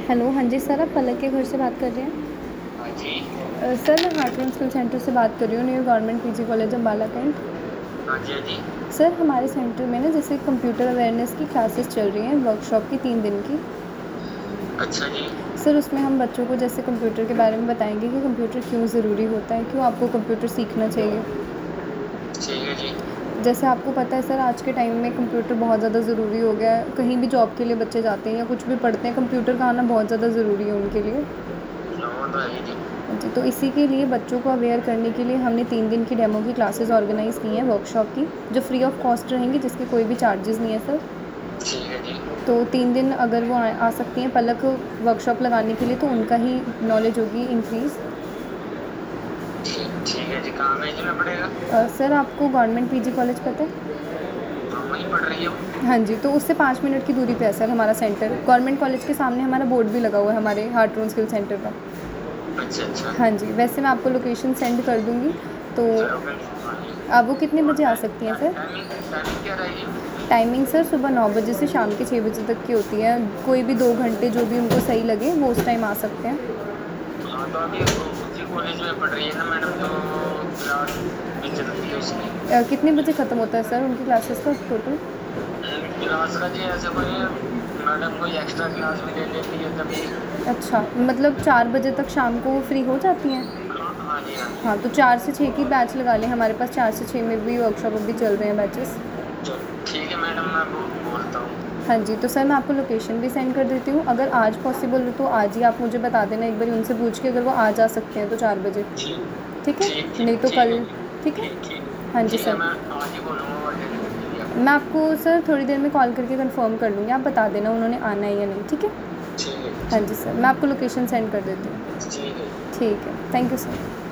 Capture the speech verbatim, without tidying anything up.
Hello, हाँ जी sir, आप पलक के घर से बात कर रहे हैं? हाँ जी। अ, सर मैं हार्टरन स्किल सेंटर से बात कर रही हूँ, new government PG college Ambala cantt. हाँ जी, हाँ जी। सर हमारे सेंटर में ना जैसे कंप्यूटर अवेयरनेस की क्लासेस चल रही हैं, वर्कशॉप की तीन दिन की। अच्छा जी। सर उसमें हम बच्चों को जैसे कंप्यूटर के बारे में बताएंगे कि कंप्यूटर क्यों ज़रूरी होता है, क्यों आपको कंप्यूटर सीखना चाहिए। ठीक है जी। जैसे आपको पता है सर, आज के टाइम में कंप्यूटर बहुत ज़्यादा ज़रूरी हो गया है। कहीं भी जॉब के लिए बच्चे जाते हैं या कुछ भी पढ़ते हैं, कंप्यूटर का आना बहुत ज़्यादा ज़रूरी है उनके लिए। हाँ, वो तो है ही जी। जी, तो इसी के लिए बच्चों को अवेयर करने के लिए हमने तीन दिन की डेमो की क्लासेस ऑर्गेनाइज़ की हैं वर्कशॉप की, जो फ्री ऑफ कॉस्ट रहेंगी, जिसके कोई भी चार्जेस नहीं है सर। ठीक है जी। तो तीन दिन अगर वो आ, आ सकती हैं पलक वर्कशॉप लगाने के लिए, तो उनका ही नॉलेज होगी इंक्रीज़। ठीक ठीक है जी, कहाँ भेजना पड़ेगा? सर आपको गवर्नमेंट पीजी कॉलेज पता है? हाँ, वहीं पढ़ रही है वो। हाँ जी, तो उससे पाँच मिनट की दूरी पे है सर हमारा सेंटर। गवर्नमेंट कॉलेज के सामने हमारा बोर्ड भी लगा हुआ है हमारे हार्टरन स्किल सेंटर का। अच्छा अच्छा। हाँ जी, वैसे मैं आपको लोकेशन सेंड कर दूँगी। तो चलो फिर। हाँ जी। आप वो कितने और बजे आ सकती हैं टाइम सर? टाइमिंग टाइमिंग क्या रहेगी? टाइमिंग सर सुबह नौ बजे से शाम के छः बजे तक की होती है। कोई भी दो घंटे जो भी उनको सही लगे वो उस टाइम आ सकते हैं। हाँ, तो अभी उ- उसी कॉलेज में पढ़ रही है ना मैडम, तो क्लास भी चल रही है उसकी। अ, कितने बजे ख़त्म होता है सर उनकी क्लासेस का टोटल? हम्म, क्लास का जी ऐसे कोई मैडम कोई एक्स्ट्रा क्लास भी ले लेती है तभी। अच्छा, मतलब चार बजे तक शाम को वो फ्री हो जाती हैं? हाँ हाँ जी, हाँ जी। हाँ, तो चार से छः की बैच लगा लें, हमारे पास चार से छः में भी वर्कशॉप अभी चल रहे हैं बैचेस। चलो ठीक है मैडम, मैं बो, बोलता हूँ। हाँ जी, तो सर मैं आपको लोकेशन भी सेंड कर देती हूँ। अगर आज पॉसिबल हो तो आज ही आप मुझे बता देना, एक बार उनसे पूछ के, अगर वो आज आ सकते हैं तो चार बजे। ठीक ठीक है? ठीक ठीक नहीं तो ठीक है कल। जी। ठीक है? ठीक ठीक। हाँ जी ठीक है, सर। मैं आज ही बोलूँगा और डेलीवर के लिए मैं आपको। आपको सर थोड़ी देर में कॉल करके कंफर्म कर लूँगी, आप बता देना उन्होंने आना है या नहीं, ठीक है? ठीक है जी, हाँ ठीक जी सर, मैं आपको लोकेशन सेंड कर देती हूँ। ठीक है। ठीक है, थैंक यू सर।